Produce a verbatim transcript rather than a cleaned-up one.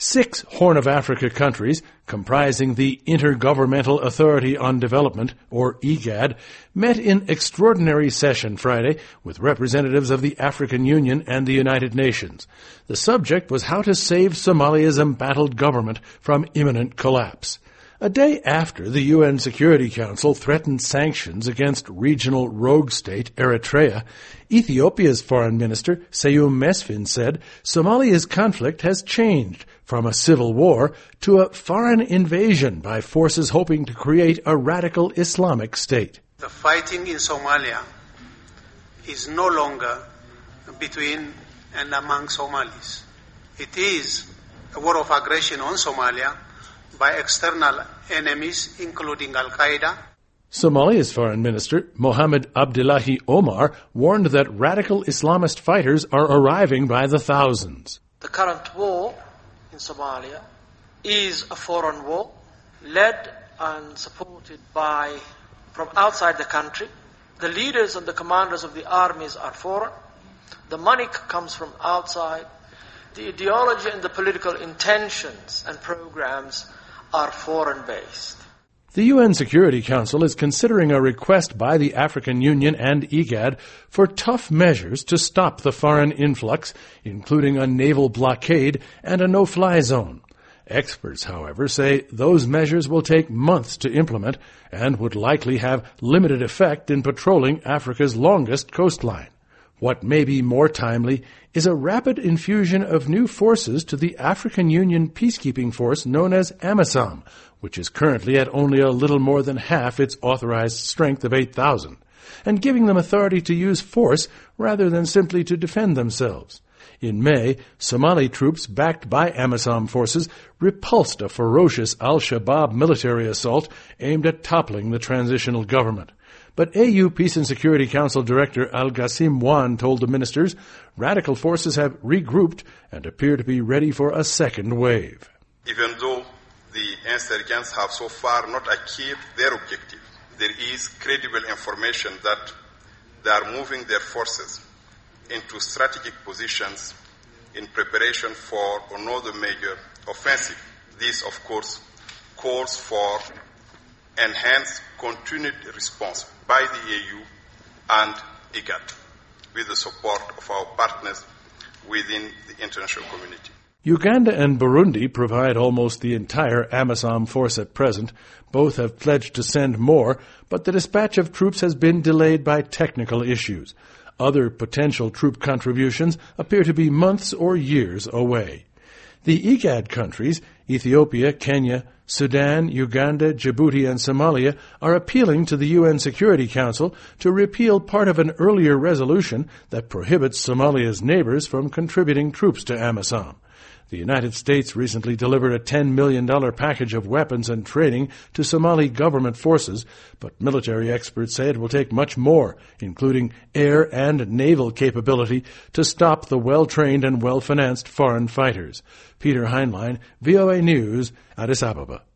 Six Horn of Africa countries, comprising the Intergovernmental Authority on Development, or IGAD, met in extraordinary session Friday with representatives of the African Union and the United Nations. The subject was how to save Somalia's embattled government from imminent collapse. A day after the U N Security Council threatened sanctions against regional rogue state Eritrea, Ethiopia's Foreign Minister Seyum Mesfin said Somalia's conflict has changed from a civil war to a foreign invasion by forces hoping to create a radical Islamic state. The fighting in Somalia is no longer between and among Somalis. It is a war of aggression on Somalia by external enemies, including Al-Qaeda. Somalia's Foreign Minister, Mohamed Abdullahi Omar, warned that radical Islamist fighters are arriving by the thousands. The current war in Somalia is a foreign war, led and supported by, from outside the country. The leaders and the commanders of the armies are foreign. The money comes from outside. The ideology and the political intentions and programs are foreign-based. The U N Security Council is considering a request by the African Union and IGAD for tough measures to stop the foreign influx, including a naval blockade and a no-fly zone. Experts, however, say those measures will take months to implement and would likely have limited effect in patrolling Africa's longest coastline. What may be more timely is a rapid infusion of new forces to the African Union peacekeeping force known as AMISOM, which is currently at only a little more than half its authorized strength of eight thousand, and giving them authority to use force rather than simply to defend themselves. In May, Somali troops backed by AMISOM forces repulsed a ferocious al-Shabaab military assault aimed at toppling the transitional government. But A U Peace and Security Council Director Al-Ghasim Wan told the ministers radical forces have regrouped and appear to be ready for a second wave. Even though the insurgents have so far not achieved their objective, there is credible information that they are moving their forces into strategic positions in preparation for another major offensive. This, of course, calls for enhanced continued response by the A U and IGAD with the support of our partners within the international community. Uganda and Burundi provide almost the entire AMISOM force at present. Both have pledged to send more, but the dispatch of troops has been delayed by technical issues. Other potential troop contributions appear to be months or years away. The IGAD countries, Ethiopia, Kenya, Sudan, Uganda, Djibouti, and Somalia, are appealing to the U N Security Council to repeal part of an earlier resolution that prohibits Somalia's neighbors from contributing troops to AMISOM. The United States recently delivered a ten million dollars package of weapons and training to Somali government forces, but military experts say it will take much more, including air and naval capability, to stop the well-trained and well-financed foreign fighters. Peter Heinlein, V O A News, Addis Ababa.